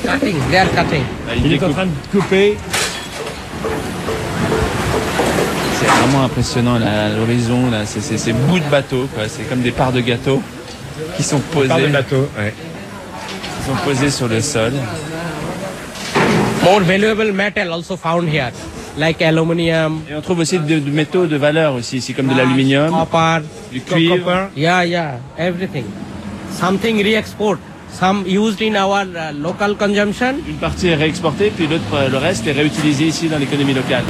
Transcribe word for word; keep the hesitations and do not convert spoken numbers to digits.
cutting. They are cutting. Il est en train de couper. C'est vraiment impressionnant là, à l'horizon, là, c'est ces bouts de bateau, quoi. C'est comme des parts de gâteau qui sont posées. Parts de bateau, ouais. Qui sont posées sur le sol. More valuable metal also found here, like aluminium. Et on trouve aussi de, de métaux de valeur aussi, ici, comme de l'aluminium, copper, du cuivre. copper. Yeah, yeah, everything. Something re-export. Some used in our uh, local consumption. Une partie est réexportée, puis l'autre, le reste est réutilisé ici dans l'économie locale.